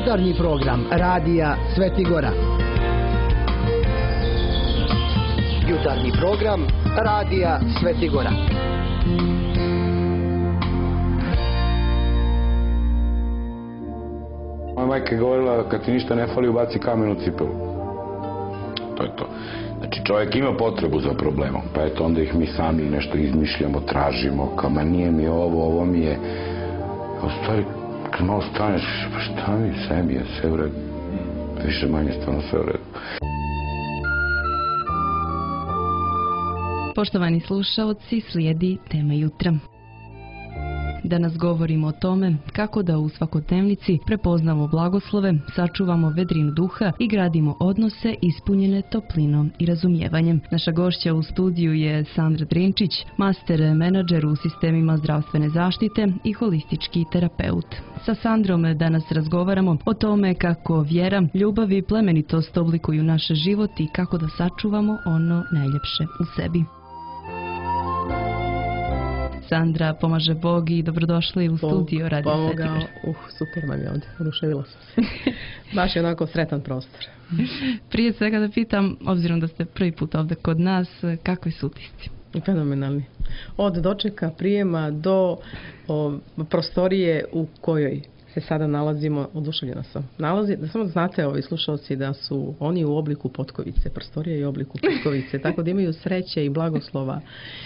Jutarnji program radija Svetigora. Jutarnji program radija Svetigora. Moja majka je govorila kad ti ništa ne fali ubaci kamen u cipelu. To je to. Znači čovjek ima potrebu za problemom, pa eto onda ih mi sami nešto izmišljamo, tražimo, kao ma nije mi ovo mi je... A u stvari, kad malo staneš, pa šta mi sebi je sve u redu. Više manje stvarno sve u redu. Poštovani slušaoci, slijedi tema jutra. Danas govorimo o tome kako da u svakodnevnici prepoznamo blagoslove, sačuvamo vedrinu duha i gradimo odnose ispunjene toplinom i razumijevanjem. Naša gošća u studiju je Sandra Drinčić, master menadžer u sistemima zdravstvene zaštite i holistički terapeut. Sa Sandrom danas razgovaramo o tome kako vjera, ljubav i plemenitost oblikuju naš život i kako da sačuvamo ono najljepše u sebi. Sandra, pomaže Bog i dobrodošli u studio Radio Svetigora. Super vam je ovdje, oduševila sam se. Baš je onako sretan prostor. Prije svega da pitam, obzirom da ste prvi put ovdje kod nas, kakvi su utisci? Fenomenalni. Od dočeka, prijema do prostorije u kojoj se sada nalazimo, oduševljena sam. Da samo znate, ovi slušalci, da su oni u obliku potkovice, prostorija je u obliku potkovice, tako da imaju sreće i blagoslova.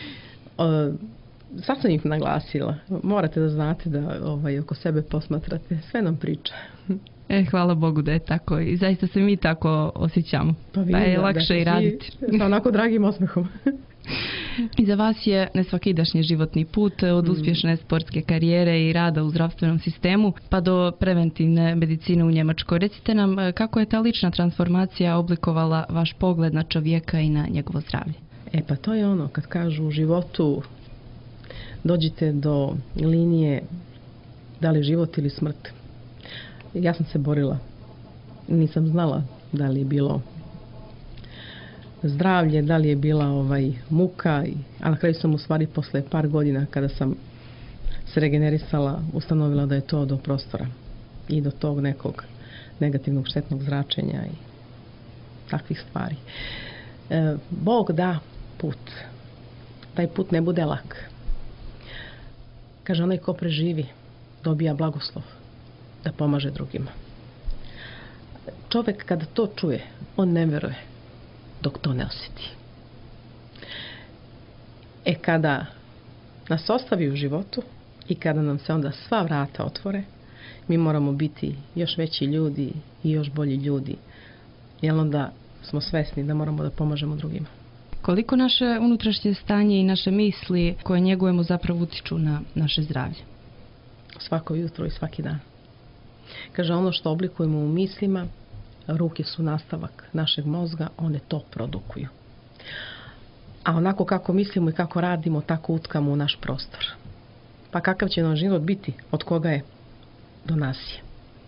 Sad sam ih naglasila. Morate da znate da oko sebe posmatrate. Sve nam priča. Hvala Bogu da je tako. I zaista se mi tako osjećamo. Pa je lakše i raditi. Sa onako dragim osmehom. I za vas je nesvakidašnji životni put od uspješne sportske karijere i rada u zdravstvenom sistemu pa do preventivne medicine u Njemačkoj. Recite nam kako je ta lična transformacija oblikovala vaš pogled na čovjeka i na njegovo zdravlje. Pa to je ono kad kažu u životu dođite do linije da li život ili smrt. Ja sam se borila. Nisam znala da li je bilo zdravlje, da li je bila muka, a na kraju sam u stvari posle par godina kada sam se regenerisala ustanovila da je to do prostora i do tog nekog negativnog štetnog zračenja i takvih stvari. Bog da put. Taj put ne bude lak. Kaže, onaj ko preživi dobija blagoslov da pomaže drugima. Čovjek kada to čuje, on ne veruje dok to ne osjeti. Kada nas ostavi u životu i kada nam se onda sva vrata otvore, mi moramo biti još veći ljudi i još bolji ljudi. Jer onda smo svesni da moramo da pomažemo drugima. Koliko naše unutrašnje stanje i naše misli koje njegujemo zapravo utiču na naše zdravlje? Svako jutro i svaki dan. Kaže, ono što oblikujemo u mislima, ruke su nastavak našeg mozga, one to produkuju. A onako kako mislimo i kako radimo, tako utkamo u naš prostor. Pa kakav će nam život biti, od koga je, do nas je.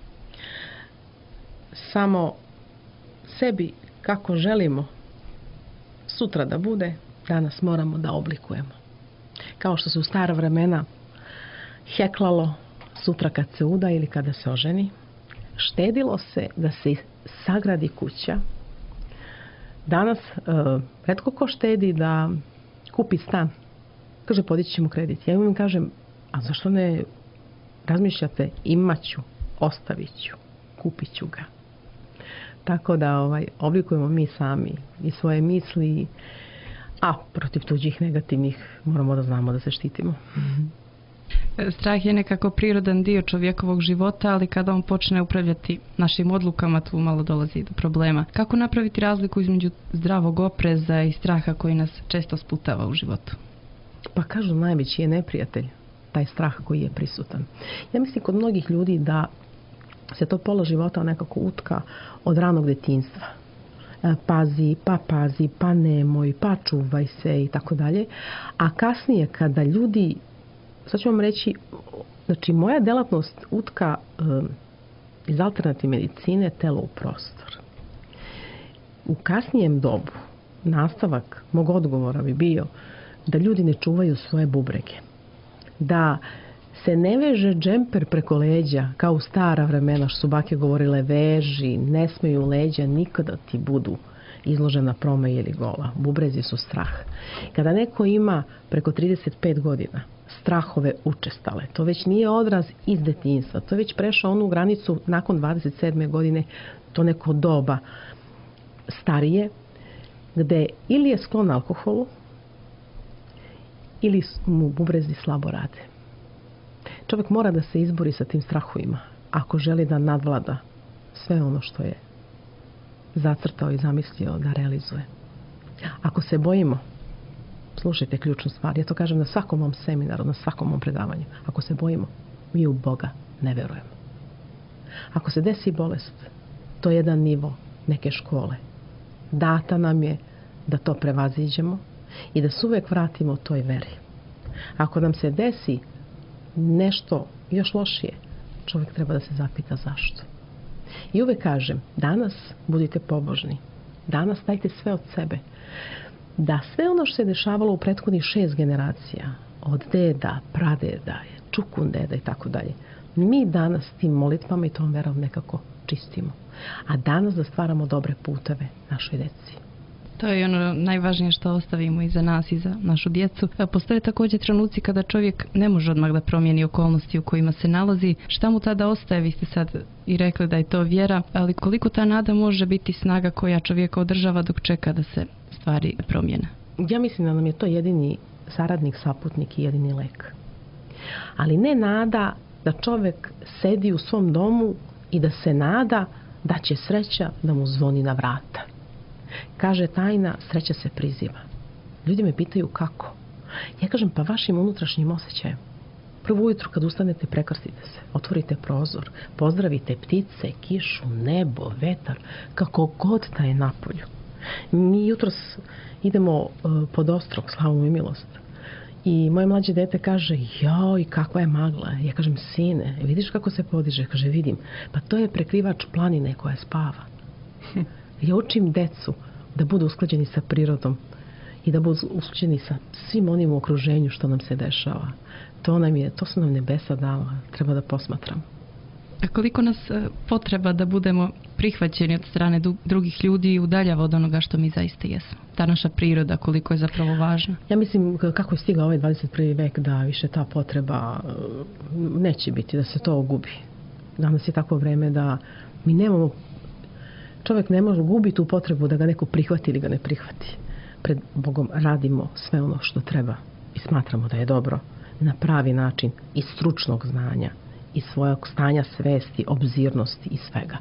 Samo sebi kako želimo sutra da bude, danas moramo da oblikujemo. Kao što se u stara vremena heklalo sutra kad se uda ili kada se oženi, štedilo se da se sagradi kuća. Danas retko ko štedi da kupi stan. Kaže, podići ćemo kredit. Ja im kažem, a zašto ne razmišljate, imaću, ostavit ću, kupit ću ga. Tako da oblikujemo mi sami i svoje misli, a protiv tuđih negativnih moramo da znamo da se štitimo. Strah je nekako prirodan dio čovjekovog života, ali kada on počne upravljati našim odlukama, tu malo dolazi do problema. Kako napraviti razliku između zdravog opreza i straha koji nas često sputava u životu? Pa kažu, najveći je neprijatelj taj strah koji je prisutan. Ja mislim kod mnogih ljudi da se to pola života nekako utka od ranog detinjstva. Pazi, pa nemoj, pa čuvaj se i tako dalje. A kasnije kada ljudi, sad ću vam reći, znači moja delatnost utka iz alternativne medicine telo u prostor. U kasnijem dobu nastavak mog odgovora bi bio da ljudi ne čuvaju svoje bubrege. Da se ne veže džemper preko leđa, kao u stara vremena što su bake govorile, veži, ne smeju leđa nikada ti budu izložena promeji ili gola. Bubrezi su strah. Kada neko ima preko 35 godina strahove učestale, to već nije odraz iz detinjstva, to je već prešao onu granicu nakon 27. godine, to neko doba starije, gde ili je sklon alkoholu, ili mu bubrezi slabo rade. Čovjek mora da se izbori sa tim strahovima ako želi da nadvlada sve ono što je zacrtao i zamislio da realizuje. Ako se bojimo, slušajte ključnu stvar, ja to kažem na svakom mom seminaru, na svakom mom predavanju, ako se bojimo, mi u Boga ne verujemo. Ako se desi bolest, to je jedan nivo neke škole. Data nam je da to prevaziđemo i da se uvek vratimo toj veri. Ako nam se desi nešto još lošije, čovjek treba da se zapita zašto. I uvek kažem, danas budite pobožni, danas dajte sve od sebe, da sve ono što se dešavalo u prethodnih 6 generacija, od deda, pradeda, čukundeda i tako dalje, mi danas tim molitvama i tom verom nekako čistimo. A danas da stvaramo dobre puteve našoj deci. To je ono najvažnije što ostavimo i za nas i za našu djecu. Postoje također trenuci kada čovjek ne može odmah da promijeni okolnosti u kojima se nalazi. Šta mu tada ostaje? Vi ste sad i rekli da je to vjera, ali koliko ta nada može biti snaga koja čovjeka održava dok čeka da se stvari promijene? Ja mislim da nam je to jedini saradnik, saputnik i jedini lek. Ali ne nada da čovjek sedi u svom domu i da se nada da će sreća da mu zvoni na vrata. Kaže tajna, sreća se priziva. Ljudi me pitaju kako. Ja kažem, pa vašim unutrašnjim osjećajem. Prvo ujutru kad ustanete, prekrstite se, otvorite prozor, pozdravite ptice, kišu, nebo, vetar, kako god da je napolju. Mi jutros idemo pod Ostrog, slavu i milost. I moje mlađe dete kaže, joj, kakva je magla. Ja kažem, sine, vidiš kako se podiže? Kaže, vidim. Pa to je prekrivač planine koja spava. Ja učim decu da budu usklađeni sa prirodom i da budu usklađeni sa svim onim u okruženju što nam se dešava. To su nam nebesa dala. Treba da posmatramo. A koliko nas potreba da budemo prihvaćeni od strane drugih ljudi i udaljava od onoga što mi zaista jesmo? Ta naša priroda, koliko je zapravo važna? Ja mislim kako je stigao ovaj 21. vek da više ta potreba neće biti, da se to gubi. Danas je takvo vreme da mi nemamo, čovjek ne može gubiti tu potrebu da ga neko prihvati ili ga ne prihvati. Pred Bogom radimo sve ono što treba i smatramo da je dobro na pravi način iz stručnog znanja, iz svojeg stanja svesti, obzirnosti i svega.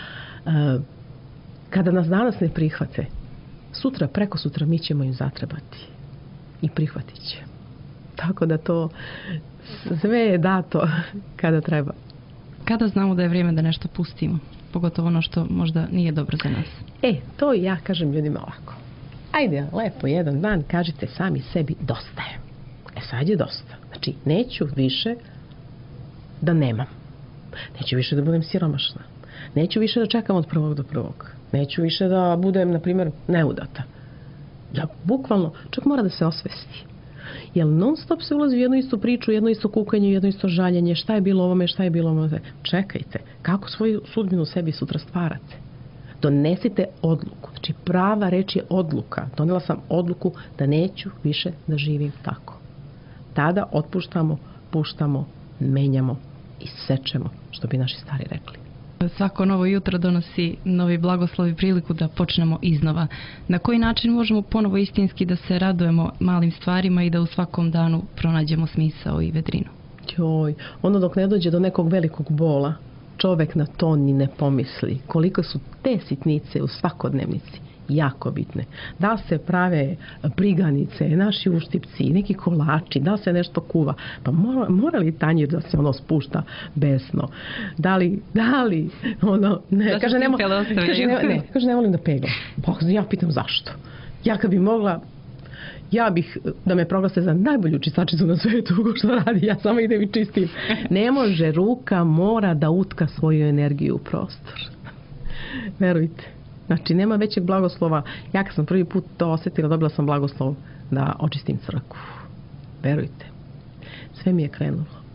Kada nas danas ne prihvate, sutra, preko sutra mi ćemo im zatrebati i prihvatit će. Tako da to sve je dato kada treba. Kada znamo da je vrijeme da nešto pustimo? Pogotovo ono što možda nije dobro za nas. To ja kažem ljudima ovako. Ajde, lepo, jedan dan kažite sami sebi dosta je. Sad je dosta. Znači, neću više da nemam. Neću više da budem siromašna. Neću više da čekam od prvog do prvog. Neću više da budem, na primjer, neudata. Ja bukvalno, čovjek mora da se osvesti. Jer non stop se ulazi u jednu istu priču, jedno isto kukanje, jedno isto žaljenje, šta je bilo ovome, šta je bilo ovome. Čekajte, kako svoju sudbinu sebi sutra stvarate? Donesite odluku. Znači, prava reč je odluka. Donela sam odluku da neću više da živim tako. Tada otpuštamo, puštamo, menjamo i sečemo, što bi naši stari rekli. Svako novo jutro donosi novi blagoslov i priliku da počnemo iznova. Na koji način možemo ponovo istinski da se radujemo malim stvarima i da u svakom danu pronađemo smisao i vedrinu? Ono dok ne dođe do nekog velikog bola, čovjek na to ni ne pomisli. Koliko su te sitnice u svakodnevnici jako bitne. Da se prave priganice, naši uštipci, neki kolači, da se nešto kuva. Pa mora li tanjir da se ono spušta besno? Da li ono, ne, kaže ne volim da peglam. Pa ja pitam zašto? Ja kad bi mogla, ja bih da me proglase za najbolju čistačicu na svijetu, što radi, ja samo idem i čistim. Ne može, ruka mora da utka svoju energiju u prostor. Verujte. Znači, nema većeg blagoslova. Ja kad sam prvi put to osjetila, dobila sam blagoslov da očistim crkvu. Verujte. Sve mi je krenulo.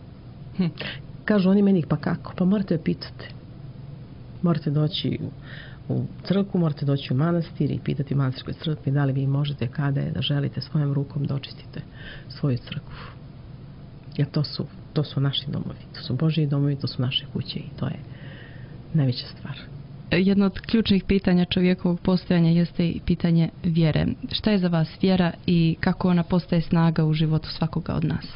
Kažu oni meni, pa kako? Pa morate pitati. Morate doći u crkvu, morate doći u manastir i pitati u manastirskoj crkvi da li vi možete, kada je da želite svojom rukom da očistite svoju crkvu. Jer to su naši domovi, to su Božji domovi, to su naše kuće i to je najveća stvar. Jedno od ključnih pitanja čovjekovog postojanja jeste i pitanje vjere. Šta je za vas vjera i kako ona postaje snaga u životu svakoga od nas?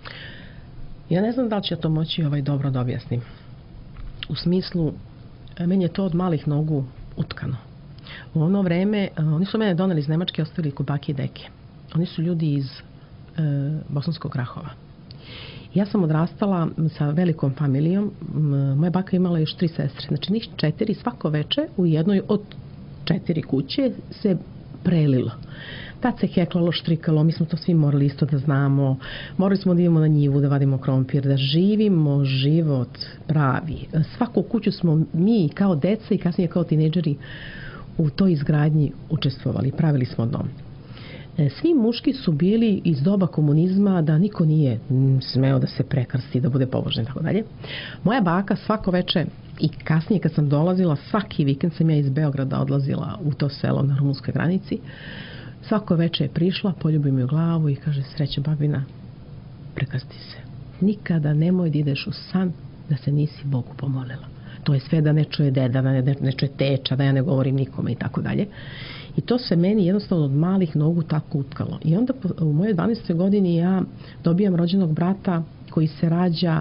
Ja ne znam da li će to moći dobro da objasnim. U smislu, meni je to od malih nogu utkano. U ono vreme, oni su mene doneli iz Nemačke, ostavili kod bake i deke. Oni su ljudi iz Bosanskog Rahova. Ja sam odrastala sa velikom familijom. Moja baka imala još 3 sestre. Znači njih 4 svako veče u jednoj od 4 kuće se prelilo. Tad se heklalo, štrikalo, mi smo to svi morali isto da znamo. Morali smo da idemo na njivu, da vadimo krompir, da živimo život pravi. Svaku kuću smo mi kao deca i kasnije kao tinejdžeri u toj izgradnji učestvovali. Pravili smo dom. Svi muški su bili iz doba komunizma da niko nije smeo da se prekrsti, da bude pobožan i tako dalje. Moja baka svako veče i kasnije kad sam dolazila, svaki vikend sam ja iz Beograda odlazila u to selo na rumunskoj granici. Svako veče je prišla, poljubi mi u glavu i kaže: sreća babina, prekrsti se. Nikada nemoj da ideš u san da se nisi Bogu pomolila. To je sve da ne čuje deda, da ne čuje teča, da ja ne govorim nikome i tako dalje. I to se meni jednostavno od malih nogu tako utkalo. I onda u mojoj 12. godini ja dobijam rođenog brata koji se rađa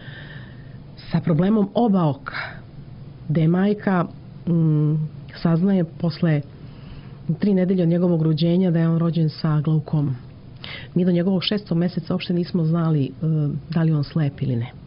sa problemom oba oka. Da je majka saznaje posle 3 nedelje od njegovog rođenja da je on rođen sa glaukomom. Mi do njegovog 6. meseca uopšte nismo znali da li on slep ili ne.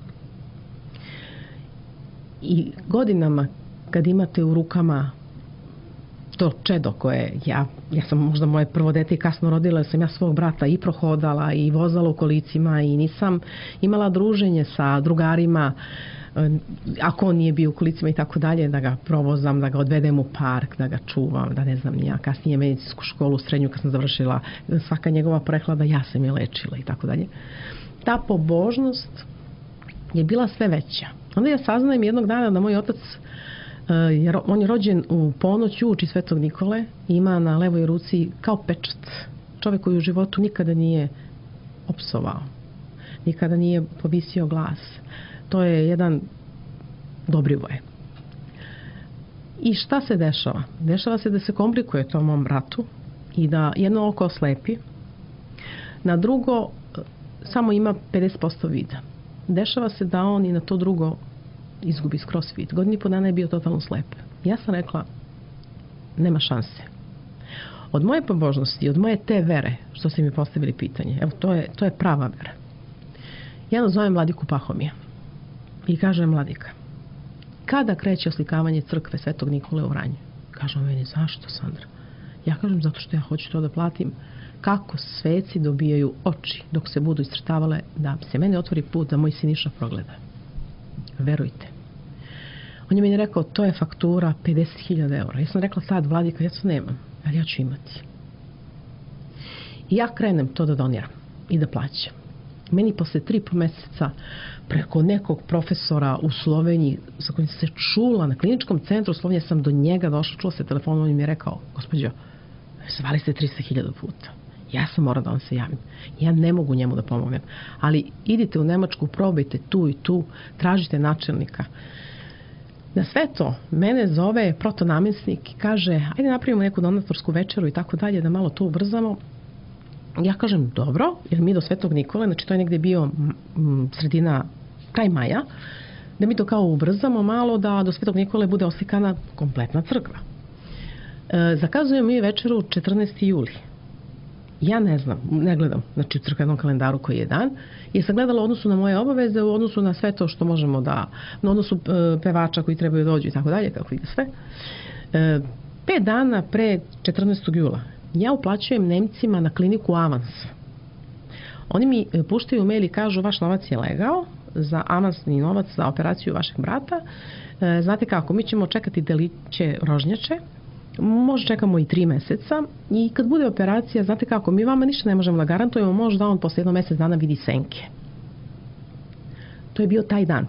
I godinama kad imate u rukama to čedo koje ja sam možda moje prvo dete i kasno rodila, jer sam ja svog brata i prohodala i vozala u kolicima i nisam imala druženje sa drugarima, ako on nije bio u kolicima i tako dalje, da ga provozam, da ga odvedem u park, da ga čuvam, da ne znam ja, kasnije medicinsku školu, srednju kad sam završila, svaka njegova prehlada ja sam je lečila i tako dalje. Ta pobožnost je bila sve veća. Onda ja saznajem jednog dana da moj otac, jer on je rođen u ponoć uoči Svetog Nikole, ima na levoj ruci kao pečat. Čovjek koji u životu nikada nije opsovao, nikada nije povisio glas. To je jedan Dobrivoje. I šta se dešava? Dešava se da se komplikuje to mom bratu i da jedno oko oslepi, na drugo samo ima 50% vida. Dešava se da on i na to drugo izgubi skroz vid. 1,5 godina je bio totalno slep. Ja sam rekla, nema šanse. Od moje pobožnosti, od moje te vere, što ste mi postavili pitanje, evo to je prava vera. Ja nazovem Vladiku Pahomija i kažem: Vladika, kada kreće oslikavanje crkve Svetog Nikole u Vranju? Kažem meni: zašto, Sandra? Ja kažem: zato što ja hoću to da platim. Kako sveci dobijaju oči dok se budu iscrtavale, da se meni otvori put da moj Siniša progleda. Verujte. On je meni rekao: to je faktura 50.000 eura. Ja sam rekla: sad, Vladika, ja to nemam, ali ja ću imati. I ja krenem to da doniram i da plaćam. Meni posle 3,5 mjeseca preko nekog profesora u Sloveniji sa kojim se čula na kliničkom centru u Sloveniji, sam do njega došla, čula se telefonom, on mi je rekao: gospođo, zvali ste 300.000 puta. Ja sam morala da vam se javim. Ja ne mogu njemu da pomognem. Ali idite u Nemačku, probajte tu i tu, tražite načelnika. Na sve to, mene zove protonamjesnik i kaže: ajde napravimo neku donatorsku večeru i tako dalje, da malo to ubrzamo. Ja kažem: dobro, jer mi do Svetog Nikole, znači to je negdje bio sredina, kraj maja, da mi to kao ubrzamo malo, da do Svetog Nikole bude oslikana kompletna crkva. Zakazujemo mi večeru 14. juli. Ja ne znam, ne gledam, znači u crkvenom kalendaru koji je dan, jer sam gledala u odnosu na moje obaveze, u odnosu na sve to što možemo da, na odnosu pevača koji trebaju dođu i tako dalje, kako ide sve. 5 dana pre 14. jula ja uplaćujem Nemcima na kliniku avans. Oni mi puštaju mail i kažu: vaš novac je legao za avansni novac za operaciju vašeg brata. Znate kako, mi ćemo čekati deliće rožnjače, možda čekamo i 3 mjeseca i kad bude operacija, znate kako, mi vama ništa ne možemo da garantujemo, možda on posle 1 mjesec dana vidi senke. To je bio taj dan.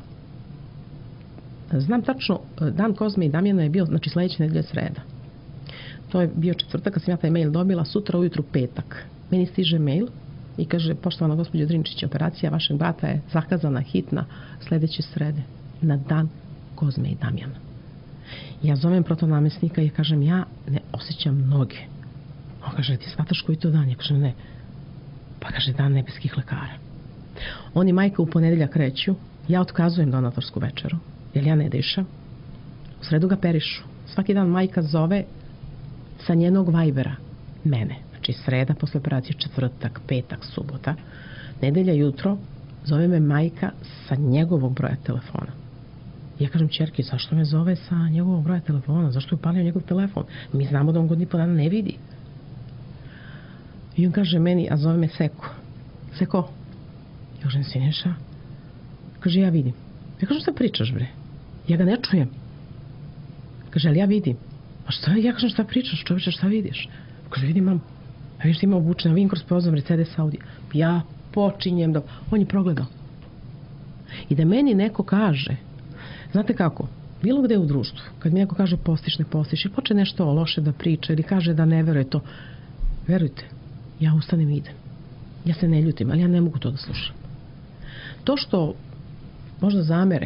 Znam tačno, dan Kozme i Damjana je bio, znači sledeće nedelje sreda. To je bio četvrtak kad sam ja taj mail dobila, sutra ujutru petak. Meni stiže mail i kaže, poštovana gospođo Drinčić, operacija vašeg brata je zakazana hitna sledeće srede, na dan Kozme i Damjana. Ja zovem protonamestnika i kažem, ja ne osjećam noge. On kaže, ti shvataš koji to dan? Ja kažem, ne. Pa kaže, dan nebeskih lekara. On i majka u ponedeljak kreću, ja otkazujem donatorsku večeru, jer ja ne dišem. U sredu ga perišu. Svaki dan majka zove sa njenog Vibera mene. Znači sreda posle operacije, četvrtak, petak, subota. Nedelja jutro zove me majka sa njegovog broja telefona. Ja kažem, ćerki, zašto me zove sa njegovog broja telefona? Zašto je upalio njegov telefon? Mi znamo da on godinu i po dana ne vidi. I on kaže meni, a zove me Seko. Seko? Ja kažem, Siniša? Kaže, ja vidim. Ja kažem, šta pričaš, bre? Ja ga ne čujem. Kaže, ali ja vidim. A šta? Ja kažem, šta pričaš, čovječe, šta vidiš? Kaže, vidim, mam. A vidiš, ima obučena, vidim kroz prozor Mercedes Audi. Ja počinjem da... On je progledao. I da meni neko kaže, znate kako, bilo gde u društvu, kad mi neko kaže postiš, ne postiš, i počne nešto loše da priča ili kaže da ne veruje to, verujte, ja ustanem i idem. Ja se ne ljutim, ali ja ne mogu to da slušam. To što možda zamere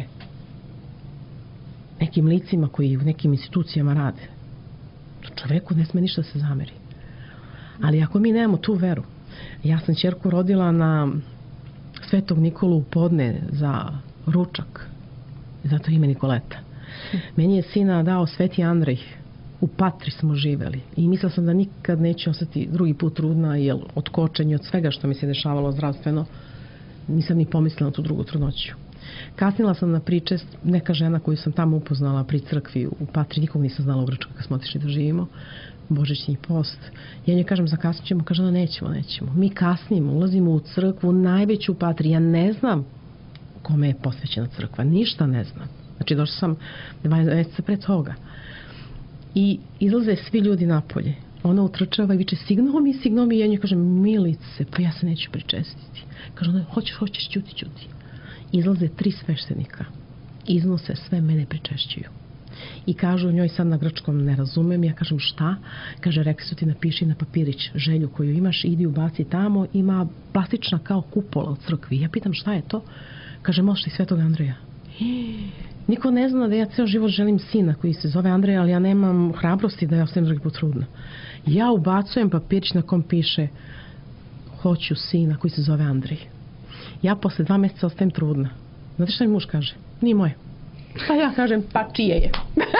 nekim licima koji u nekim institucijama rade, to čoveku ne sme ništa da se zameri. Ali ako mi nemamo tu veru, ja sam ćerku rodila na Svetog Nikolu u podne za ručak, zato ime Nikoleta. Meni je sina dao Sveti Andrej, u Patri smo živeli i mislila sam da nikad neću ostati drugi put trudna, jer od kočenja, od svega što mi se dešavalo zdravstveno, nisam ni pomislila na tu drugu trudnoću. Kasnila sam na pričest, neka žena koju sam tamo upoznala pri crkvi u Patri, nikog nisam znala u Grčkoj kad smo otišli da živimo, božićni post. Ja njoj kažem, zakasnit ćemo, kaže, no nećemo. Mi kasnimo, ulazimo u crkvu, najveću u Patri, ja ne znam kome je posvećena crkva, ništa ne znam. Znači, došla sam 2 mjeseca pre toga. I izlaze svi ljudi napolje. Ona utrčava i viče, signo mi, ja njoj kažem, Milice, pa ja se neću pričestiti. Kaže ona, hoćeš, ćuti. Izlaze 3 sveštenika. Iznose sve, mene pričešćuju. I kažu njoj sad na grčkom, ne razumem, ja kažem šta? Kaže, rekli su ti, napiši na papirić želju koju imaš, idi ubaci tamo, ima plastična kao kupola u crkvi. Ja pitam šta je to? Kaže, možeš i Svetog Andreja. Niko ne zna da ja ceo život želim sina koji se zove Andreja, ali ja nemam hrabrosti da ja ostajem drugi put trudna. Ja ubacujem papirić na kom piše hoću sina koji se zove Andrej. Ja posle 2 mjeseca ostajem trudna. Znate šta mi muž kaže? Nije moje. Pa ja kažem, pa čije je?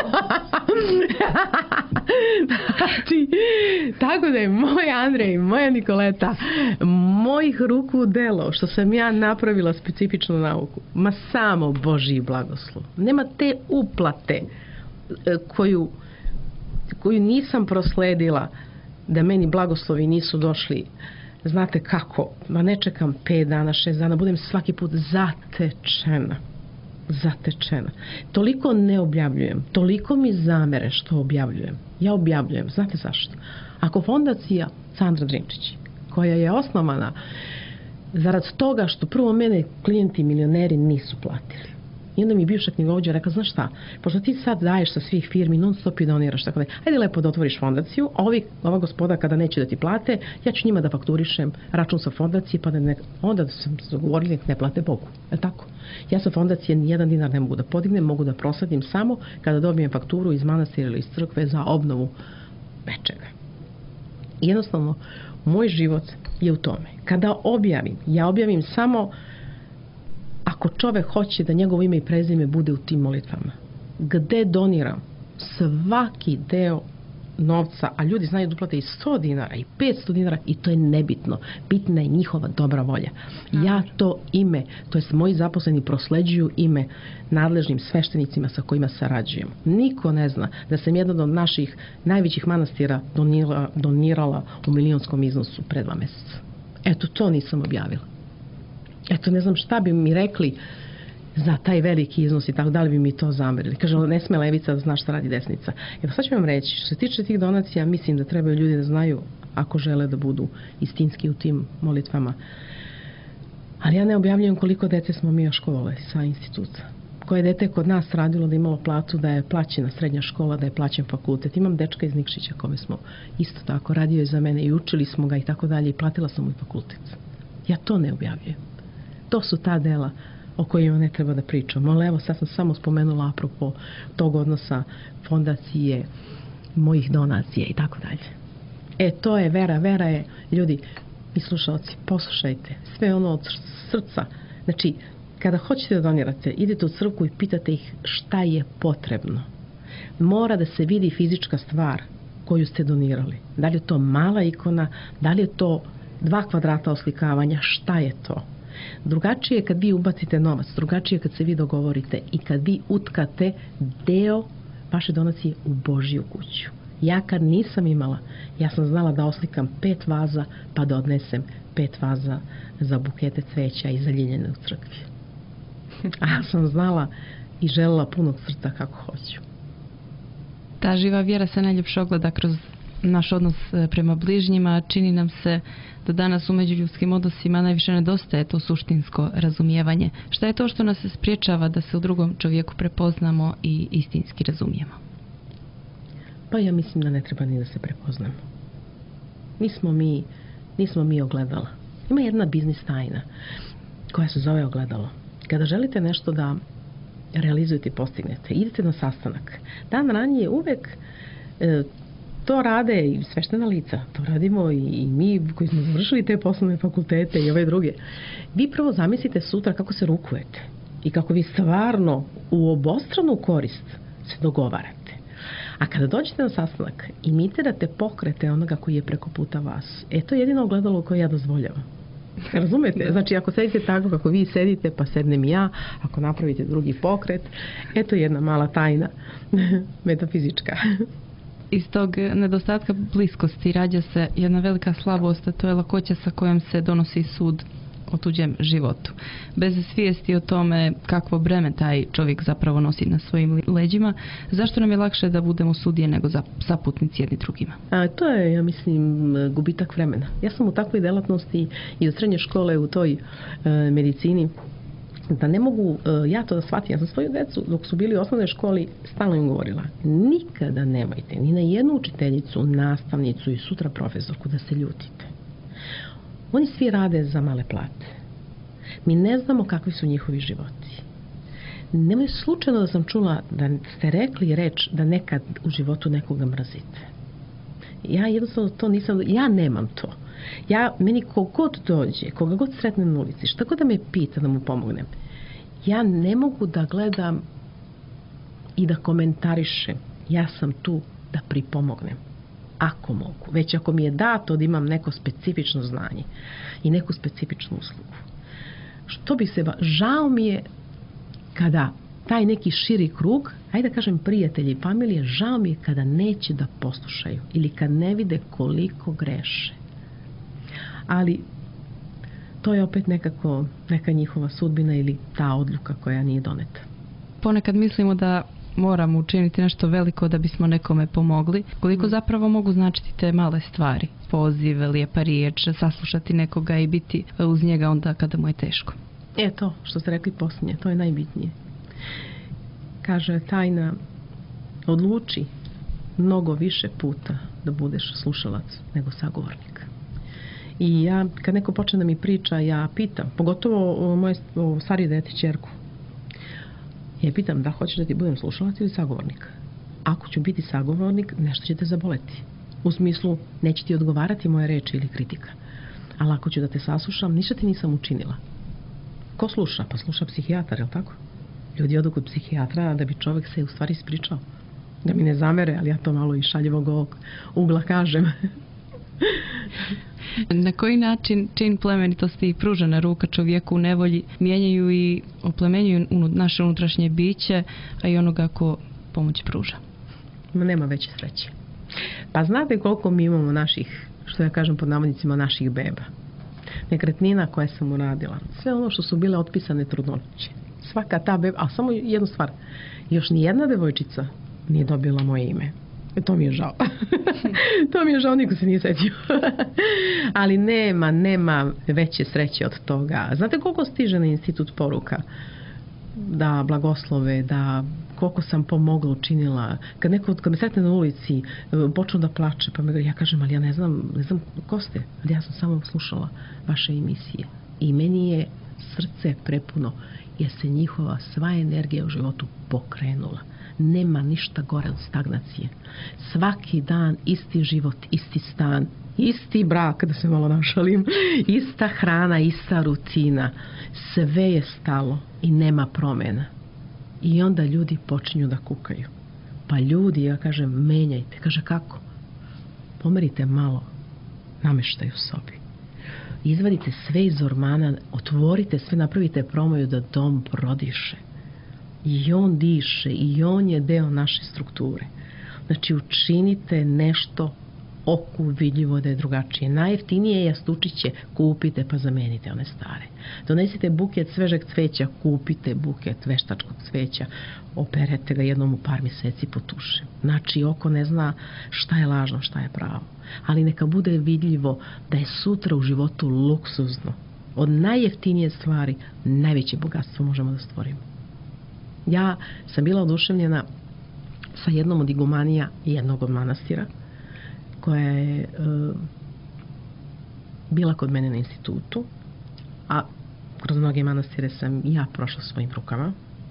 Tako da je moj Andrej, moja Nikoleta, mojih ruku delo, što sam ja napravila specifičnu nauku, ma samo Božji blagoslov. Nema te uplate koju nisam prosledila da meni blagoslovi nisu došli. Znate kako? Ma ne čekam 5 dana, 6 dana, budem svaki put zatečena. Toliko ne objavljujem, toliko mi zamere što objavljujem. Ja objavljujem, znate zašto? Ako fondacija Sandra Drinčić, koja je osnovana zarad toga što prvo mene klijenti milioneri nisu platili. I onda mi bivša knjigovođa rekla, znaš šta, pošto ti sad daješ sa svih firmi, non stop i doniraš, tako da, ajde lepo da otvoriš fondaciju, a ova gospoda kada neće da ti plate, ja ću njima da fakturišem račun sa fondacije, pa da onda sam se dogovorili ne plate Bogu. Je tako? Ja sa fondacije ni 1 dinar ne mogu da podignem, mogu da prosadim samo kada dobijem fakturu iz manastira ili iz crkve za obnovu nečega. Jednostavno, moj život je u tome. Kada objavim, ja objavim samo ako čovek hoće da njegovo ime i prezime bude u tim molitvama. Gde doniram svaki deo novca, a ljudi znaju da uplate i 100 dinara i 500 dinara i to je nebitno. Bitna je njihova dobra volja. Ja to ime, to jest moji zaposleni prosleđuju ime nadležnim sveštenicima sa kojima sarađujemo. Niko ne zna da sam jedan od naših najvećih manastira donirala u milionskom iznosu pre 2 mjeseca. Eto, to nisam objavila. Eto, ne znam šta bi mi rekli za taj veliki iznos i tako, da li bi mi to zamerili. Kaže, ne sme levica da zna šta radi desnica. Evo, sad ću vam reći, što se tiče tih donacija, mislim da trebaju ljudi da znaju, ako žele da budu istinski u tim molitvama. Ali ja ne objavljujem koliko dece smo mi školovali sa instituta. Koje dete kod nas radilo da imalo platu, da je plaćena srednja škola, da je plaćen fakultet. Imam dečka iz Nikšića kome smo isto tako, radio je za mene i učili smo ga i tako dalje i platila sam mu i fakultet. Ja to ne objavljujem. To su ta dela o kojima ne treba da pričam. Ali evo, sad sam samo spomenula apropo tog odnosa fondacije, mojih donacija i tako dalje. To je vera. Vera je, ljudi i slušalci, poslušajte, sve ono od srca. Znači, kada hoćete da donirate, idete u crkvu i pitate ih šta je potrebno. Mora da se vidi fizička stvar koju ste donirali. Da li je to mala ikona, da li je to 2 kvadrata oslikavanja, šta je to? Drugačije je kad vi ubacite novac, drugačije je kad se vi dogovorite i kad vi utkate deo vaše donacije u Božju kuću. Ja kad nisam imala, ja sam znala da oslikam 5 vaza pa da odnesem 5 vaza za bukete cveća i za ljiljane u crkvi. A ja sam znala i želela punog srca kako hoću. Ta živa vjera se najljepše ogleda kroz naš odnos prema bližnjima. Čini nam se da danas u međuljudskim odnosima najviše nedostaje to suštinsko razumijevanje. Šta je to što nas spriječava da se u drugom čovjeku prepoznamo i istinski razumijemo? Pa ja mislim da ne treba ni da se prepoznamo. Nismo mi ogledala. Ima jedna biznis tajna koja se zove ogledalo. Kada želite nešto da realizujete i postignete, idete na sastanak. Dan ranije uvek to rade i sveštena lica. To radimo i mi koji smo završili te poslovne fakultete i ove druge. Vi prvo zamislite sutra kako se rukujete i kako vi stvarno u obostranu korist se dogovarate. A kada dođete na sastanak, imitirate pokrete onoga koji je preko puta vas. To je jedino ogledalo koje ja dozvoljavam. Razumete? Znači, ako sedite tako kako vi sedite, pa sednem i ja, ako napravite drugi pokret, eto jedna mala tajna metafizička. Iz tog nedostatka bliskosti rađa se jedna velika slabost, a to je lakoća sa kojom se donosi sud o tuđem životu. Bez svijesti o tome kakvo breme taj čovjek zapravo nosi na svojim leđima, zašto nam je lakše da budemo sudije nego saputnici jedni drugima? To je, ja mislim, gubitak vremena. Ja sam u takvoj delatnosti i od srednje škole u toj medicini da ne mogu ja to da shvatim. Ja sam svoju decu dok su bili u osnovnoj školi stalno im govorila, nikada nemojte ni na jednu učiteljicu, nastavnicu i sutra profesorku da se ljutite. Oni svi rade za male plate. Mi ne znamo kakvi su njihovi životi. Nemoj slučajno da sam čula da ste rekli reč da nekad u životu nekoga mrazite. Ja jednostavno to nisam, ja nemam to. Meni kogod dođe, koga god sretnem na ulici, šta god da me pita da mu pomognem, ja ne mogu da gledam i da komentarišem. Ja sam tu da pripomognem. Ako mogu. Već ako mi je dato da imam neko specifično znanje i neku specifičnu uslugu. Što bi se... Žao mi je kada taj neki širi krug, ajde da kažem prijatelji i familije, žao mi je kada neće da poslušaju ili kad ne vide koliko greše. Ali to je opet nekako neka njihova sudbina ili ta odluka koja nije doneta. Ponekad mislimo da moramo učiniti nešto veliko da bismo nekome pomogli. Koliko zapravo mogu značiti te male stvari? Poziv, lijepa riječ, saslušati nekoga i biti uz njega onda kada mu je teško. To što ste rekli posljednje, to je najbitnije. Kaže tajna, odluči mnogo više puta da budeš slušalac nego sagovornik. I ja, kad neko počne da mi priča, ja pitam, pogotovo moje starije dete, ćerku, ja pitam da hoćeš da ti budem slušalac ili sagovornik. Ako ću biti sagovornik, nešto će te zaboleti. U smislu, neće ti odgovarati moje reči ili kritika. Ali ako ću da te saslušam, ništa ti nisam učinila. Ko sluša? Pa sluša psihijatar, je li tako? Ljudi odu kod psihijatra da bi čovjek se u stvari ispričao. Da mi ne zamere, ali ja to malo iz šaljivog ovog ugla kažem. Na koji način čin plemenitosti i pružena ruka čovjeku u nevolji mijenjaju i oplemenjuju naše unutrašnje biće, a i onoga ko pomoć pruža? Nema veće sreće. Pa znate koliko mi imamo naših, što ja kažem pod navodnicima, naših beba. Nekretnina koje sam uradila. Sve ono što su bile otpisane trudnoće. Svaka ta beba, a samo jednu stvar. Još ni jedna devojčica nije dobila moje ime. To mi je žao. To mi je žao, niko se nije setio. Ali nema veće sreće od toga. Znate koliko stiže na institut poruka? Da blagoslove, da koliko sam pomogla, učinila. Kad me sretne na ulici, počnu da plače, pa ja kažem, ali ja ne znam ko ste, ali ja sam samo slušala vaše emisije. I meni je srce prepuno, jer se njihova sva energija u životu pokrenula. Nema ništa gore od stagnacije. Svaki dan isti život, isti stan, isti brak, da se malo našalim, ista hrana, ista rutina. Sve je stalo i nema promjena. I onda ljudi počinju da kukaju. Pa ljudi, ja kažem, menjajte. Kaže, kako? Pomerite malo nameštaj u sobi. Izvadite sve iz ormana, otvorite sve, napravite promoju da dom prodiše. I on diše, i on je deo naše strukture. Znači, učinite nešto oku vidljivo da je drugačije. Najjeftinije jastučiće kupite pa zamenite one stare. Donesite buket svežeg cveća, kupite buket veštačkog cveća, operete ga jednom u par mjeseci po tuši. Znači, oko ne zna šta je lažno, šta je pravo. Ali neka bude vidljivo da je sutra u životu luksuzno. Od najjeftinije stvari najveće bogatstvo možemo da stvorimo. Ja sam bila oduševljena sa jednom od igumanija jednog od manastira, koja je bila kod mene na institutu, a kroz mnoge manastire sam ja prošla svojim rukama.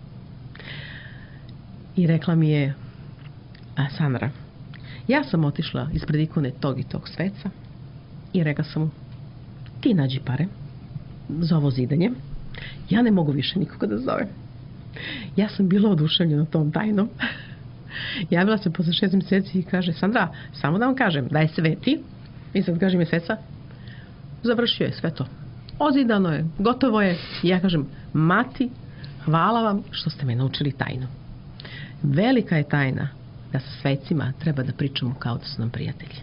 I rekla mi je, Sandra, ja sam otišla ispred ikone tog i tog sveca i rekla sam mu, ti nađi pare za ovo zidanje, ja ne mogu više nikoga da zovem. Ja sam bila oduševljena tom tajnom. Javila se posle 6 mjeseci i kaže, Sandra, samo da vam kažem da je sveti, i sad kaže mjeseca, završio je sve to. Ozidano je, gotovo je. I ja kažem, mati, hvala vam što ste me naučili tajnu. Velika je tajna da sa svecima treba da pričamo kao da su nam prijatelji.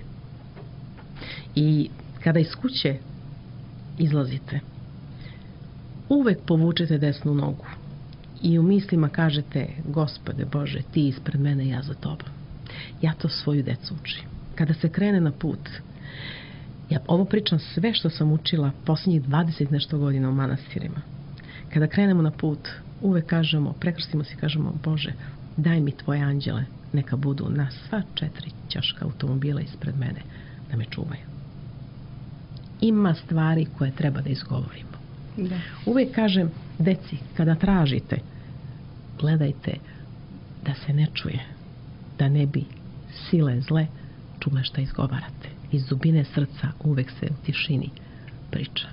I kada iz kuće izlazite, uvek povučete desnu nogu. I u mislima kažete, Gospode Bože, ti ispred mene, ja za tobom. Ja to svoju decu učim. Kada se krene na put, ja ovo pričam sve što sam učila posljednjih 20 nešto godina u manastirima. Kada krenemo na put, uvek kažemo, prekrstimo se i kažemo, Bože, daj mi tvoje anđele, neka budu na sva 4 ćoška automobila ispred mene, da me čuvaju. Ima stvari koje treba da izgovorimo. Da. Uvijek kažem, deci, kada tražite, gledajte da se ne čuje, da ne bi sile zle čule šta izgovarate. Iz dubine srca uvijek se u tišini priča.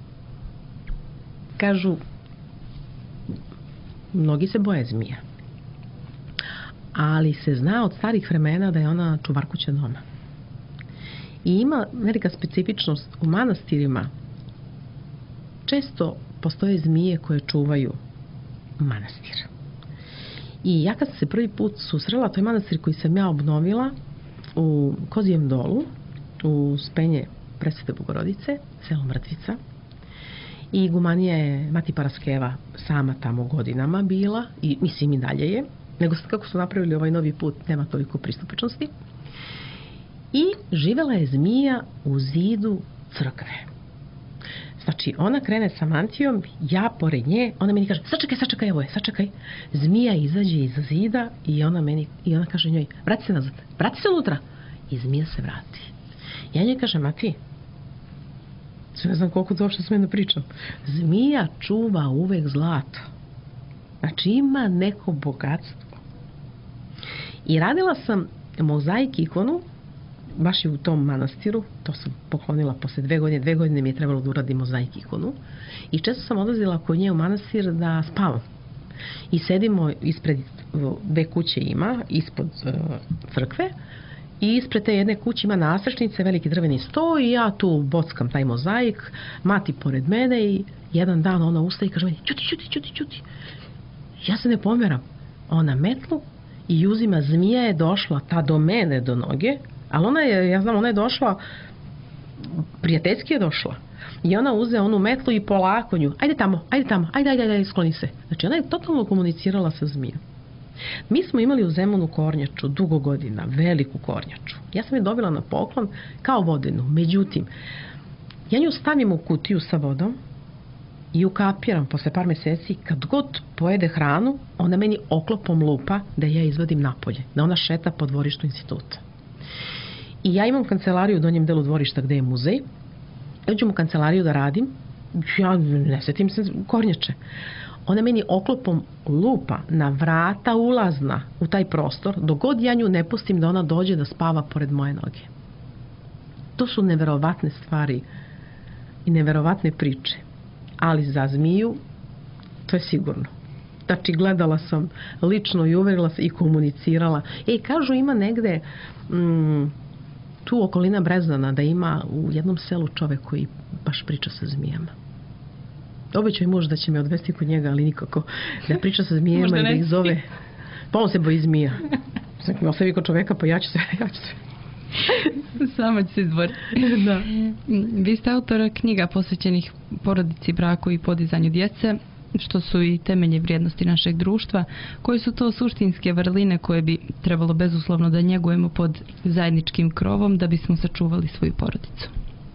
Kažu, mnogi se boje zmija, ali se zna od starih vremena da je ona čuvar kuće doma. I ima velika specifičnost u manastirima. Često postoje zmije koje čuvaju manastir. I ja kad sam se prvi put susrela, to je manastir koji sam ja obnovila u Kozijem dolu, u Spenje Presvete Bogorodice, selo Mrtvica. I igumanija je Mati Paraskeva sama tamo godinama bila, i mislim i dalje je, nego kako su napravili ovaj novi put, nema toliko pristupačnosti. I živela je zmija u zidu crkve. Znači, ona krene sa mantijom, ja pored nje, ona meni kaže, sačekaj, evo je, sačekaj. Zmija izađe iz zida i ona kaže njoj, vrati se nazad, vrati se unutra. I zmija se vrati. Ja njoj kažem, Mati, ne znam koliko to uopšte smem da pričam. Zmija čuva uvek zlato. Znači, ima neko bogatstvo. I radila sam mozaik ikonu, baš i u tom manastiru, to sam poklonila posle 2 godine, 2 godine mi je trebalo da uradim mozaik ikonu. I često sam odlazila kod nje u manastir da spavam. I sedimo ispred 2 kuće ima, ispod crkve, i ispred te jedne kuće ima nastrešnice, veliki drveni sto i ja tu bockam taj mozaik, Mati pored mene i jedan dan ona ustaje i kaže meni, ćuti. Ja se ne pomeram. Ona metlu i uzima, zmija je došla ta do mene, do noge, ali ona je došla, prijateljski je došla. I ona uze onu metlu i polako nju, ajde tamo, ajde, skloni se. Znači ona je totalno komunicirala sa zmijom. Mi smo imali u Zemunu kornjaču dugo godina, veliku kornjaču. Ja sam je dobila na poklon kao vodenu. Međutim, ja nju stavim u kutiju sa vodom i ukapiram posle par meseci, kad god pojede hranu, ona meni oklopom lupa da ja izvadim napolje, da ona šeta po dvorištu instituta. I ja imam kancelariju u donjem delu dvorišta gde je muzej. Ja uđem u kancelariju da radim, ja ne setim se kornjače. Ona meni oklopom lupa na vrata ulazna u taj prostor, dok god ja nju ne pustim da ona dođe da spava pored moje noge. To su neverovatne stvari i neverovatne priče. Ali za zmiju, to je sigurno. Znači, gledala sam lično i uverila se i komunicirala. Kažu ima negde tu okolina Brezdana da ima u jednom selu čovek koji baš priča sa zmijama. Obećao je muž da će me odvesti kod njega, ali nikako da priča sa zmijama i da ih zove. Pa on se boji zmija. Znači, ostavi kod čoveka, pa ja ću se. Sama će se izboriti. Da. Vi ste autor knjiga posvećenih porodici, braku i podizanju djece, što su i temelje vrijednosti našeg društva. Koji su to suštinske vrline koje bi trebalo bezuslovno da njegujemo pod zajedničkim krovom da bismo sačuvali svoju porodicu?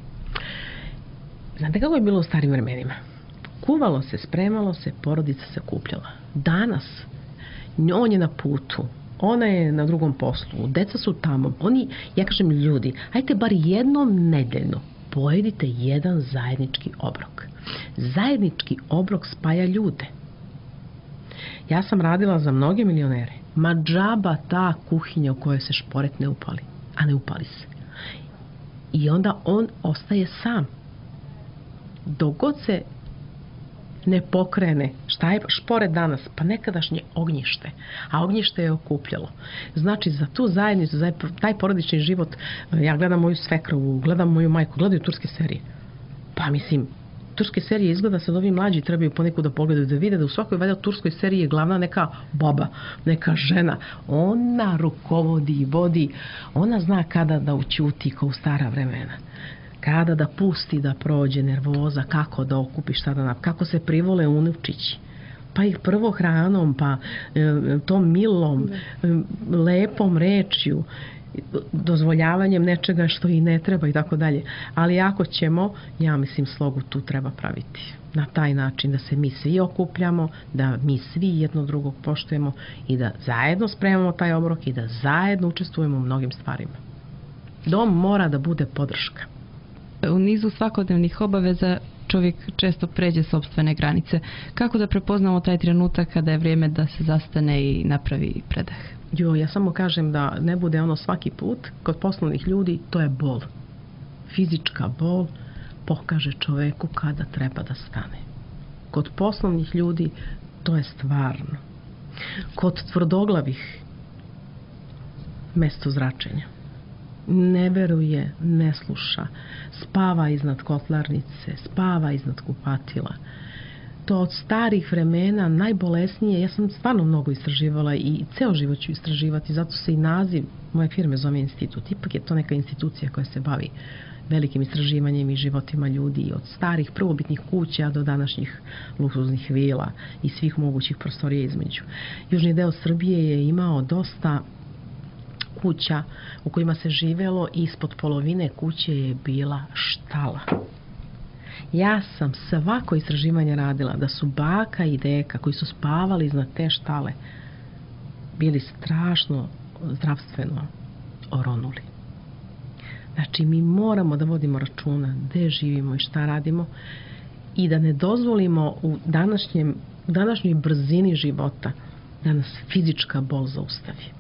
Znate kako je bilo u starim vremenima? Kuvalo se, spremalo se, porodica se okupljala. Danas, on je na putu, ona je na drugom poslu, deca su tamo. Ja kažem ljudi, ajte bar jednom nedeljno pojedite jedan zajednički obrok. Zajednički obrok spaja ljude. Ja sam radila za mnoge milionere. Ma džaba ta kuhinja u kojoj se šporet ne upali. A ne upali se. I onda on ostaje sam. Dok god se ne pokrene. Šta je šporet danas? Pa nekadašnje ognjište. A ognjište je okupljalo. Znači, za tu zajednicu, za taj porodični život, ja gledam moju svekrovu, gledam moju majku, gledaju turske serije. Pa mislim, turske serije izgleda sad ovi mlađi trebaju poneku da pogledaju, da vide da u svakoj valjda turskoj seriji je glavna neka baba, neka žena. Ona rukovodi i vodi. Ona zna kada da ućuti kao u stara vremena. Kada da pusti da prođe nervoza, kako da okupi, šta da napravi, kako se privole unučići. Pa ih prvo hranom, pa tom milom, lepom rečju, dozvoljavanjem nečega što i ne treba i tako dalje. Ali ako ćemo, ja mislim, slogu tu treba praviti. Na taj način da se mi svi okupljamo, da mi svi jedno drugog poštujemo i da zajedno spremamo taj obrok i da zajedno učestvujemo u mnogim stvarima. Dom mora da bude podrška. U nizu svakodnevnih obaveza čovjek često pređe sopstvene granice. Kako da prepoznamo taj trenutak kada je vrijeme da se zastane i napravi predah? Ja samo kažem da ne bude ono svaki put. Kod poslovnih ljudi to je bol. Fizička bol pokaže čoveku kada treba da stane. Kod poslovnih ljudi to je stvarno. Kod tvrdoglavih mesto zračenja. Ne veruje, ne sluša, spava iznad kotlarnice, spava iznad kupatila. To od starih vremena najbolesnije, ja sam stvarno mnogo istraživala i ceo život ću istraživati, zato se i naziv moje firme zove institut. Ipak je to neka institucija koja se bavi velikim istraživanjem i životima ljudi, od starih prvobitnih kuća do današnjih luksuznih vila i svih mogućih prostorija između. Južni deo Srbije je imao dosta kuća u kojima se živelo i ispod polovine kuće je bila štala. Ja sam svako istraživanje radila da su baka i deka koji su spavali iznad te štale bili strašno zdravstveno oronuli. Znači, mi moramo da vodimo računa gde živimo i šta radimo i da ne dozvolimo u današnjoj brzini života da nas fizička bol zaustavi.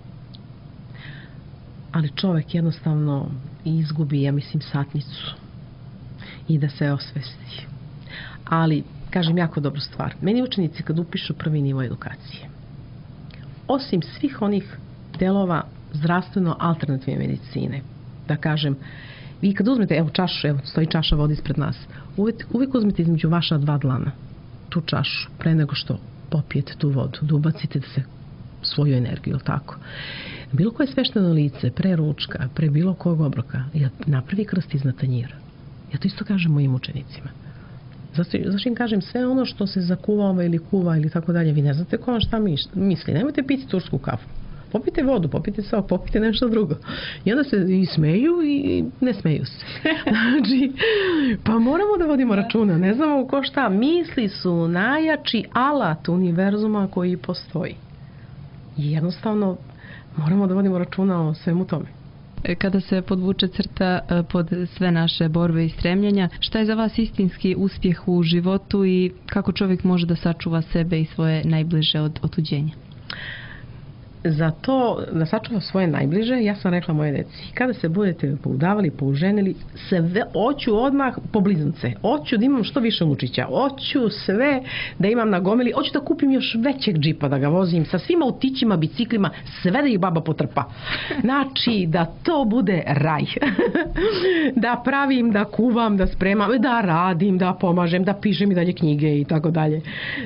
Ali čovjek jednostavno izgubi, ja mislim, satnicu i da se osvesti. Ali, kažem jako dobru stvar. Meni učenici kad upišu prvi nivo edukacije, osim svih onih delova zdravstveno alternativne medicine, da kažem, vi kad uzmete, evo čašu, evo stoji čaša vode ispred nas, uvijek uzmete između vaša dva dlana tu čašu, pre nego što popijete tu vodu, da ubacite da se svoju energiju, tako. Bilo koje svešteno lice, pre ručka, pre bilo kog obroka, napravi krst iznad tanjira. Ja to isto kažem mojim učenicima. Zašto im kažem, sve ono što se zakuvava ili kuva ili tako dalje, vi ne znate ko vam šta misli. Nemojte piti tursku kafu. Popite vodu, popite sok, popite nešto drugo. I onda se i smeju i ne smeju se. Znači, pa moramo da vodimo računa. Ne znamo ko šta. Misli su najjači alat univerzuma koji postoji. I jednostavno moramo da vodimo računa o svemu tome. Kada se podvuče crta pod sve naše borbe i stremljenja, šta je za vas istinski uspjeh u životu i kako čovjek može da sačuva sebe i svoje najbliže od otuđenja? Za to da sačuva svoje najbliže, ja sam rekla moje deci, kada se budete poudavali, použenili, hoću odmah po blizance, hoću da imam što više unučića, hoću sve da imam na gomili, hoću da kupim još većeg džipa da ga vozim, sa svim autićima, biciklima, sve da ih baba potrpa. Znači, da to bude raj. Da pravim, da kuvam, da spremam, da radim, da pomažem, da pišem i dalje knjige i tako dalje.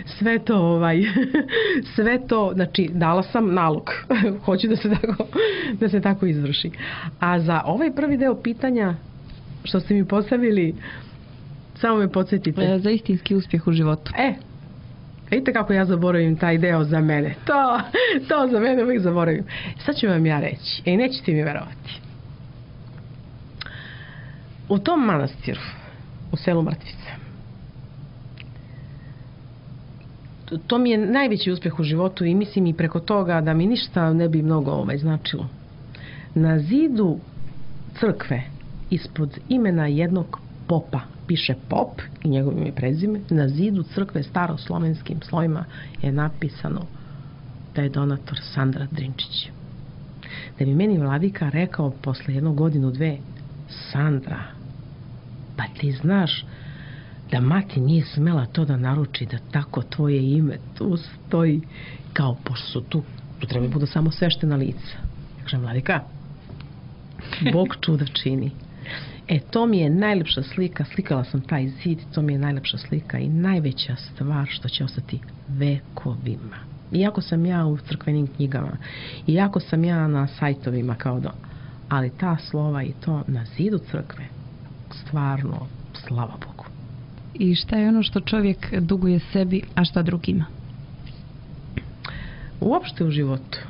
Sve to, znači, dala sam nalog. Hoću da se tako izvrši. A za ovaj prvi deo pitanja što ste mi postavili, samo me podsjetite. Za istinski uspjeh u životu. Vidite kako ja zaboravim taj deo za mene. To za mene uvijek zaboravim. Sad ću vam ja reći. Nećete mi verovati. U tom manastiru, u selu Mrtvice, to mi je najveći uspjeh u životu i mislim i preko toga da mi ništa ne bi mnogo značilo. Na zidu crkve ispod imena jednog popa, piše pop i njegovo ime i prezime, na zidu crkve staroslovenskim slovima je napisano da je donator Sandra Drinčić. Da bi meni vladika rekao posle 1 godinu, 2, Sandra, pa ti znaš da mati nije smela to da naruči, da tako tvoje ime tu stoji, kao pošto su tu treba budu samo sveštena lica. Ja kažem, vladika, Bog čuda čini. To mi je najlepša slika, slikala sam taj zid, to mi je najlepša slika i najveća stvar što će ostati vekovima. Iako sam ja u crkvenim knjigama, iako sam ja na sajtovima ali ta slova i to na zidu crkve, stvarno, slava Bogu. I šta je ono što čovjek duguje sebi, a šta drugima? Uopšte u životu.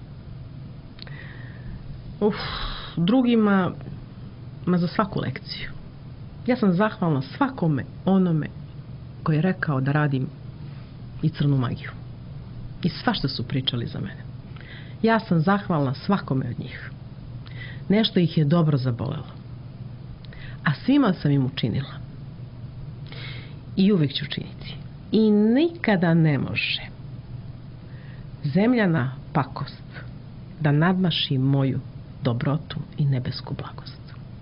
Drugima, za svaku lekciju. Ja sam zahvalna svakome onome koji je rekao da radim i crnu magiju. I svašta su pričali za mene. Ja sam zahvalna svakome od njih. Nešto ih je dobro zabolelo. A svima sam im učinila. I uvijek ću činiti. I nikada ne može zemljana pakost da nadmaši moju dobrotu i nebesku blagost.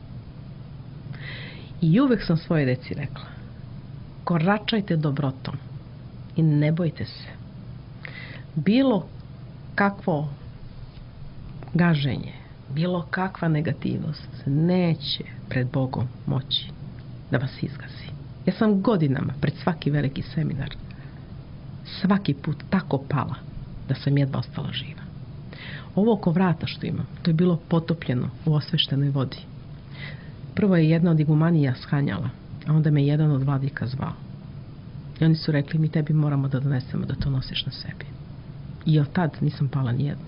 I uvijek sam svoje deci rekla, koračajte dobrotom i ne bojte se. Bilo kakvo gaženje, bilo kakva negativnost neće pred Bogom moći da vas izgazi. Ja sam godinama pred svaki veliki seminar svaki put tako pala da sam jedva ostala živa. Ovo oko vrata što imam, to je bilo potopljeno u osveštenoj vodi. Prvo je jedna od igumanija shanjala, a onda me jedan od vladika zvao. I oni su rekli, mi tebi moramo da donesemo da to nosiš na sebi. I od tad nisam pala nijedno.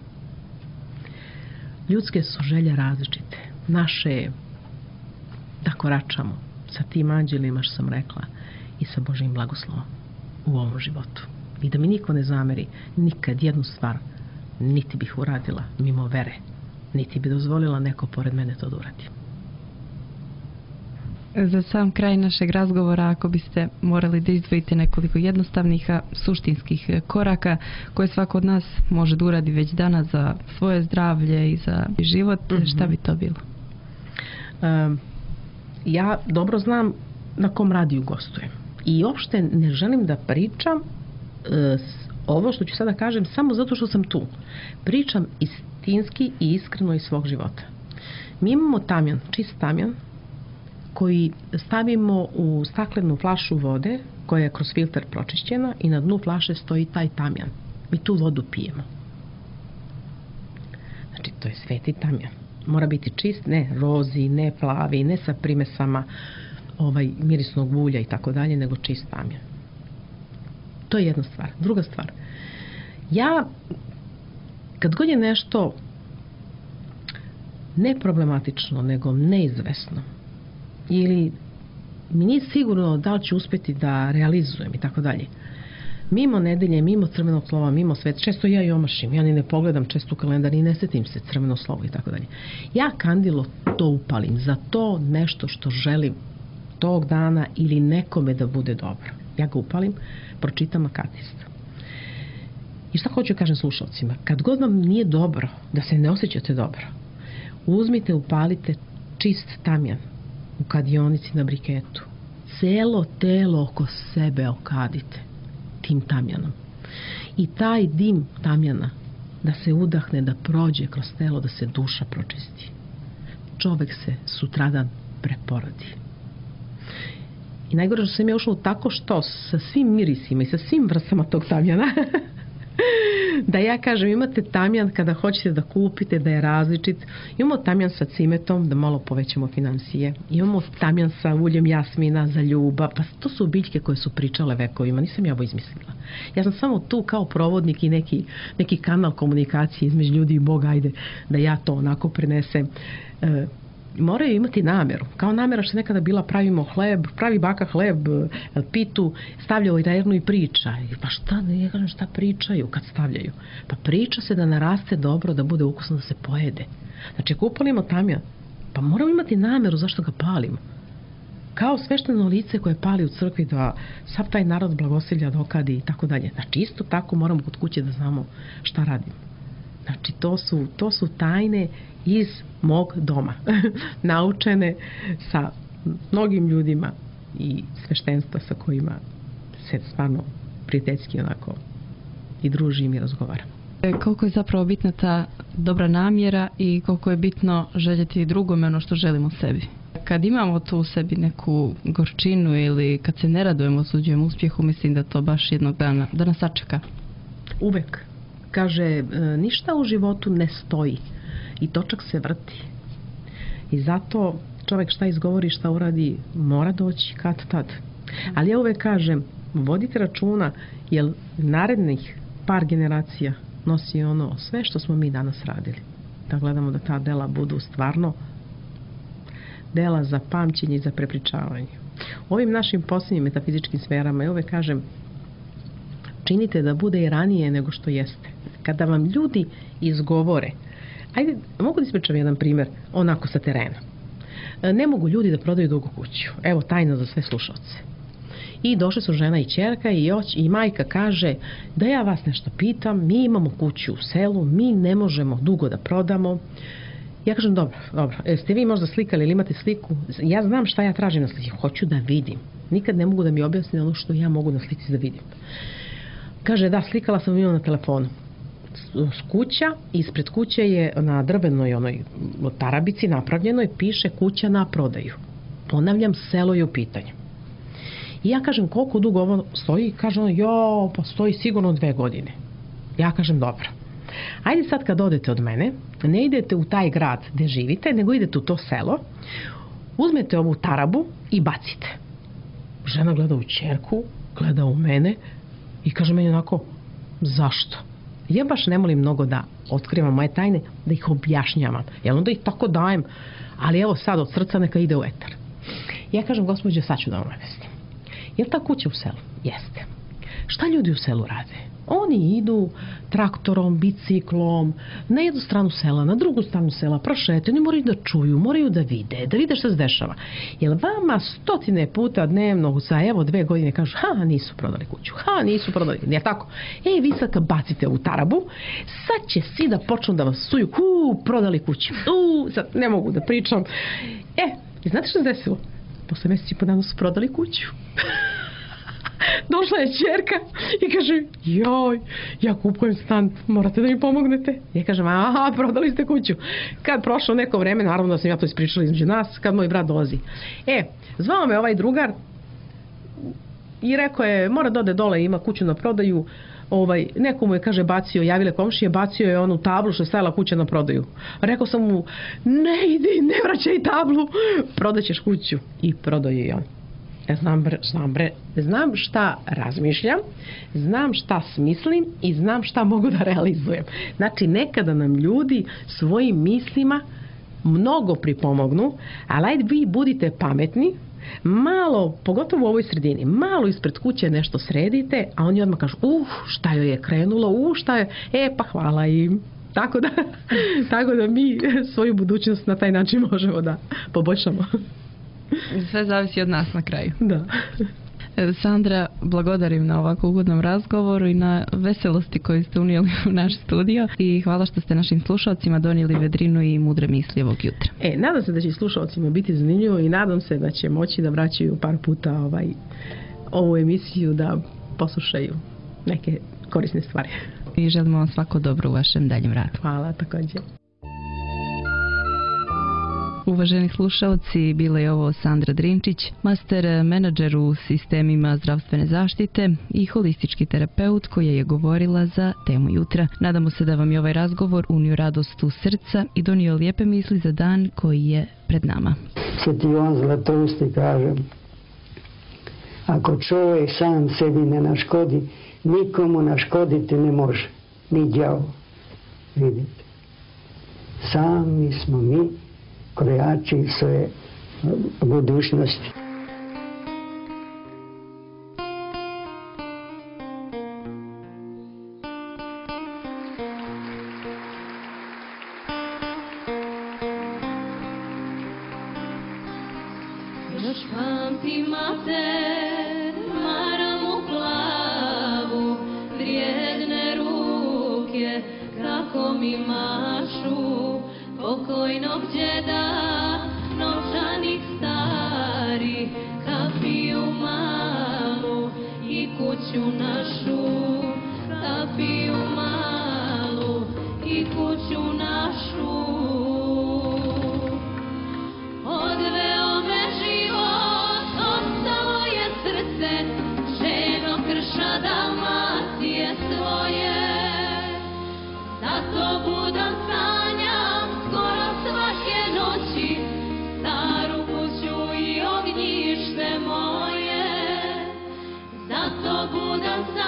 Ljudske su želje različite. Naše je da koračamo sa tim anđelima što sam rekla i sa Božjim blagoslovom u ovom životu. I da mi niko ne zameri, nikad jednu stvar niti bih uradila mimo vere, niti bi dozvolila neko pored mene to da uradi. Za sam kraj našeg razgovora, ako biste morali da izdvojite nekoliko jednostavnih, a suštinskih koraka koje svako od nas može da uradi već danas za svoje zdravlje i za život, šta bi to bilo? Ja dobro znam na kom radiju gostujem. I uopšte ne želim da pričam ovo što ću sada kažem samo zato što sam tu. Pričam istinski i iskreno iz svog života. Mi imamo tamjan, čist tamjan, koji stavimo u staklenu flašu vode koja je kroz filter pročišćena i na dnu flaše stoji taj tamjan. Mi tu vodu pijemo. Znači, to je sveti tamjan. Mora biti čist, ne rozi, ne plavi, ne sa primesama. mirisnog ulja i tako dalje, nego čist tamjan. To je jedna stvar. Druga stvar, ja kad god je nešto ne problematično, nego neizvesno, ili mi nije sigurno da li ću uspjeti da realizujem i tako dalje, mimo nedelje, mimo crvenog slova, mimo sveta, često ja i omašim, ja ni ne pogledam često u kalendar i ne setim se crveno slovo i tako dalje. Ja kandilo to upalim za to nešto što želim tog dana ili nekome da bude dobro. Ja ga upalim, pročitam akatist. I šta hoću kažem slušalcima? Kad god vam nije dobro, da se ne osjećate dobro, uzmite, upalite čist tamjan u kadionici na briketu. Celo telo oko sebe okadite tim tamjanom. I taj dim tamjana da se udahne, da prođe kroz telo, da se duša pročisti. Čovek se sutradan preporodi. I najgore što sam ja ušla u tako što sa svim mirisima i sa svim vrstama tog tamjana da ja kažem, imate tamjan kada hoćete da kupite, da je različit. Imamo tamjan sa cimetom, da malo povećamo financije. Imamo tamjan sa uljem jasmina za ljubav. Pa to su biljke koje su pričale vekovima. Nisam ja ovo izmislila. Ja sam samo tu kao provodnik i neki kanal komunikacije između ljudi i Boga. Ajde da ja to onako prenesem. Moraju imati nameru. Kao namera što nekada bila pravimo hleb, pravi baka hleb, pitu, stavlja u irernu i priča. Pa šta, ja kažem šta pričaju kad stavljaju? Pa priča se da naraste dobro, da bude ukusno, da se pojede. Znači ako upalimo tamjan, pa moramo imati nameru zašto ga palimo. Kao svešteno lice koje pali u crkvi da sav taj narod blagosilja dokadi i tako dalje. Znači isto tako moramo kod kuće da znamo šta radimo. Znači to su tajne iz mog doma, naučene sa mnogim ljudima i sveštenstva sa kojima se stvarno prijateljski onako i družim i razgovaram. Koliko je zapravo bitna ta dobra namjera i koliko je bitno željeti drugome ono što želimo sebi. Kad imamo tu u sebi neku gorčinu ili kad se ne radujemo tuđem uspjehu, mislim da to baš jednog dana da nas sačeka. Uvek. Kaže, ništa u životu ne stoji i točak se vrti. I zato čovjek šta izgovori, šta uradi, mora doći kad tad. Ali ja uvek kažem, vodite računa, jer narednih par generacija nosi ono sve što smo mi danas radili. Da gledamo da ta dela budu stvarno dela za pamćenje i za prepričavanje. U ovim našim posljednjim metafizičkim sferama ja uvek kažem, činite da bude i ranije nego što jeste. Kada vam ljudi izgovore, ajde, mogu da ispričam jedan primjer, onako sa terena. Ne mogu ljudi da prodaju dugu kuću. Evo, tajna za sve slušalce. I došle su žena i ćerka i majka kaže da ja vas nešto pitam, mi imamo kuću u selu, mi ne možemo dugo da prodamo. Ja kažem, dobro, ste vi možda slikali ili imate sliku? Ja znam šta ja tražim na slici, hoću da vidim. Nikad ne mogu da mi objasni ono što ja mogu na slici da vidim. Kaže, da, slikala sam na telefonu. Kuća, ispred kuće je na drvenoj onoj tarabici napravljenoj, piše kuća na prodaju. Ponavljam, selo je u pitanju. I ja kažem, koliko dugo ovo stoji? Kaže ono, pa stoji sigurno 2 godine. Ja kažem, dobro. Ajde sad kad odete od mene, ne idete u taj grad gde živite, nego idete u to selo, uzmete ovu tarabu i bacite. Žena gleda u ćerku, gleda u mene i kaže meni onako, zašto? Ja baš ne volim mnogo da otkrivam moje tajne, da ih objašnjavam. Jer onda ih tako dajem, ali evo sad od srca neka ide u etar. Ja kažem, gospođo, sad ću da vam objasnim. Je li ta kuća u selu? Jeste. Šta ljudi u selu rade? Oni idu traktorom, biciklom, na jednu stranu sela, na drugu stranu sela, prošetaju, oni moraju da čuju, moraju da vide šta se dešava. Jer vama 100 puta dnevno za evo 2 godine kažu, nisu prodali kuću, nisu prodali, je tako? Vi sad kad bacite u tarabu, sad će svi da počnu da vas suju, prodali kuću, sad ne mogu da pričam. Znate što se desilo? Posle mjeseci i po dana su prodali kuću. Došla je ćerka i kaže, ja kupujem stan, morate da mi pomognete. Ja kažem, prodali ste kuću. Kad prošlo neko vreme, naravno da sam ja to ispričala između nas, kad moj brat dolazi. Zvao me ovaj drugar, i rekao je, mora da ode dole, ima kuću na prodaju. Neko mu je, kaže, bacio, javile komšije, bacio je onu tablu što je stajala kuća na prodaju. Rekao sam mu, ne idi, ne vraćaj tablu, prodaćeš kuću. I prodao je i on. Znam šta razmišljam, znam šta smislim i znam šta mogu da realizujem. Znači, nekada nam ljudi svojim mislima mnogo pripomognu, ali ajde vi budite pametni, malo, pogotovo u ovoj sredini, malo ispred kuće nešto sredite, a oni odmah kažu, šta joj je krenulo, šta je, pa hvala im. Tako da mi svoju budućnost na taj način možemo da poboljšamo. Sve zavisi od nas na kraju. Da. Sandra, blagodarim na ovako ugodnom razgovoru i na veselosti koju ste unijeli u naš studio i hvala što ste našim slušalcima donijeli vedrinu i mudre misli ovog jutra. Nadam se da će slušalcima biti zanimljivo i nadam se da će moći da vraćaju par puta ovu emisiju da poslušaju neke korisne stvari. I želimo vam svako dobro u vašem daljem radu. Hvala, također. Uvaženi slušalci, bila je ovo Sandra Drinčić, master menadžer u sistemima zdravstvene zaštite i holistički terapeut koja je govorila za temu jutra. Nadamo se da vam je ovaj razgovor unio radost u srca i donio lijepe misli za dan koji je pred nama. Sveti Ivan Zlatousti kaže, ako čovjek sam sebi ne naškodi, nikomu naškoditi ne može, ni đavo. Vidite, sami smo mi krojači svoje budućnosti. Još pamtim mater, maram u glavu, vrijedne ruke, kako mi mašu, pokojnog djeda, novčanik stari, kapiju malu i kuću našu, kapiju malu i kuću našu. Odveo me život, ostalo je srce, ženo krša Dalmacije svoje, zato budam sanjam skoro svake noći, staru kuću i ognjište moje, zato budam sanjam